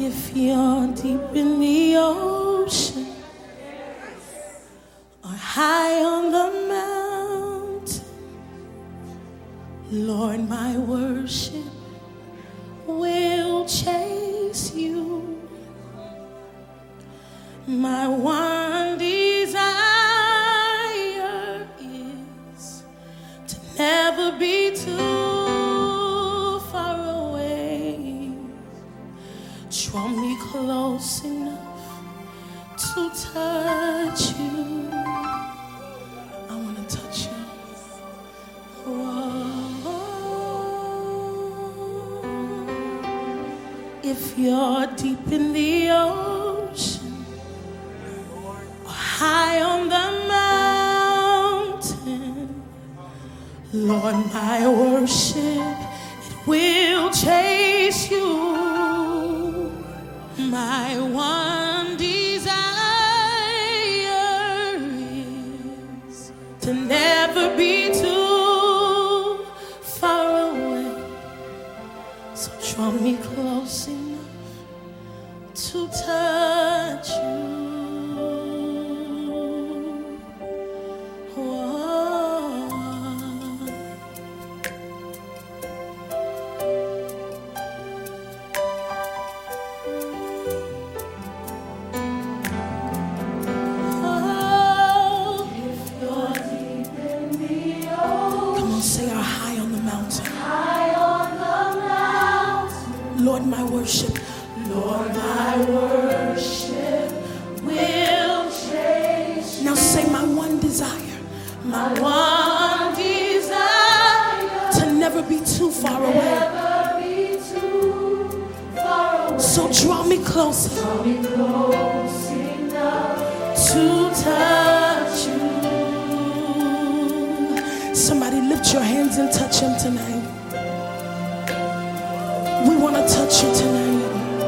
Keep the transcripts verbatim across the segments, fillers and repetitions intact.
If you're deep in the ocean or high on the mountain, Lord, my worship will chase you. My one desire is to never be too far away. Draw me close enough to touch you. I want to touch you. Whoa. If you're deep in the ocean or high on the mountain, Lord, my worship, it will chase you. My one desire is to never be too far away. So draw me close enough to touch you. Lord, my worship, Lord, my worship will change. Now say my one desire, my one desire to never be too far away. Never be too far away. So draw me closer, draw me close enough to touch you. Somebody lift your hands and touch him tonight. We want to touch you tonight.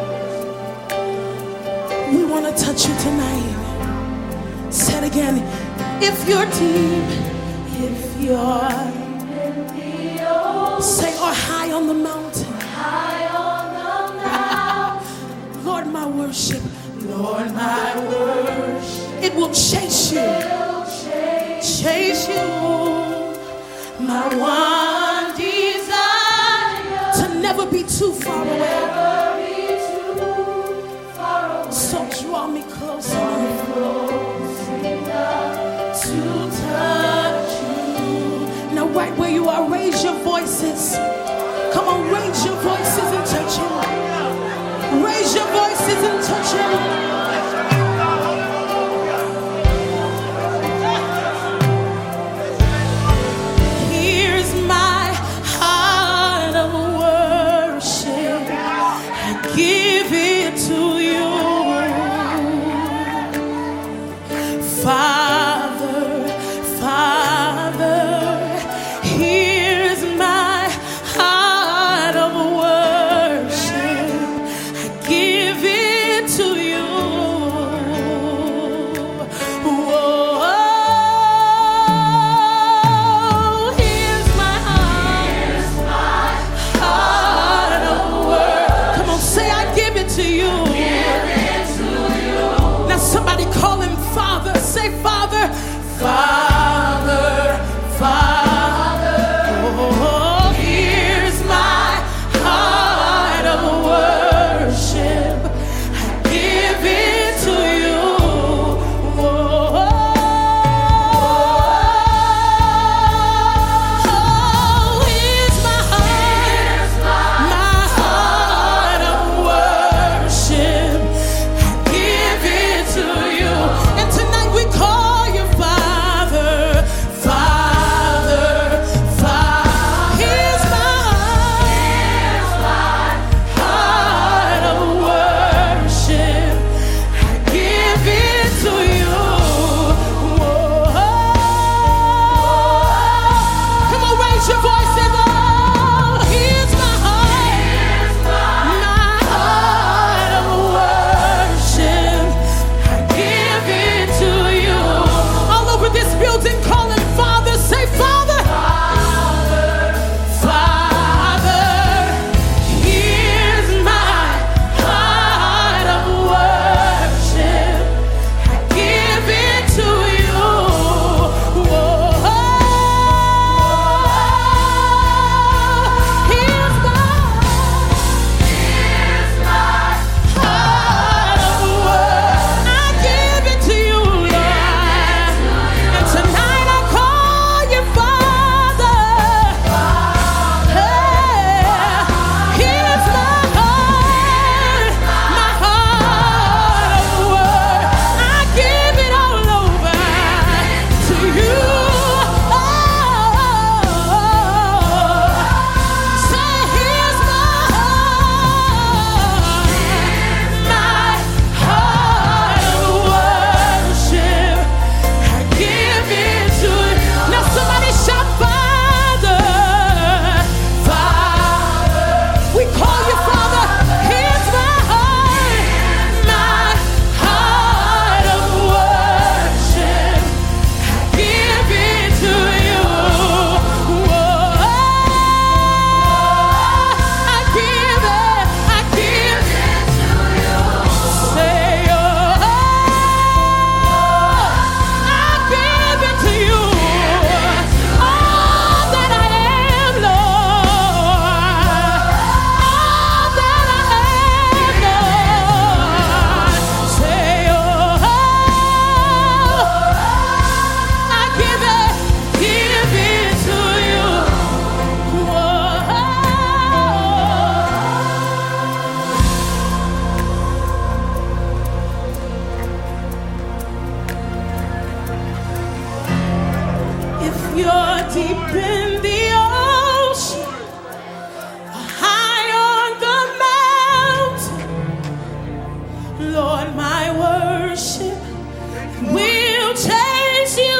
We want to touch you tonight. Say it again. If you're deep, if you're in the ocean, say or high on the mountain. High on the mountain. Lord, my worship. Lord, my worship. It will chase you. Will chase, chase you. My one desire to never be too far away. Never be too far away. So draw me closer, close enough to touch you. Now right where you are, raise your voices. Come on, raise your voices and touch him. Raise your voices and touch him. Give it to you, Father, Father, here's my heart of worship. I give it deep in the ocean, high on the mountain, Lord, my worship will chase you.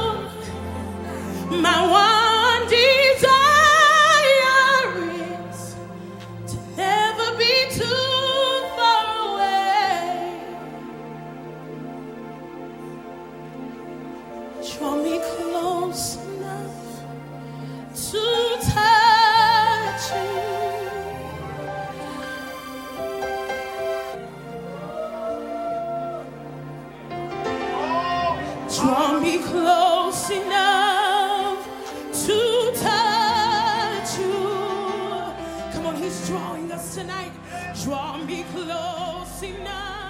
My one desire is to never be too far away. Draw me close enough to touch you. Draw me close enough to touch you. Come on, he's drawing us tonight. Draw me close enough.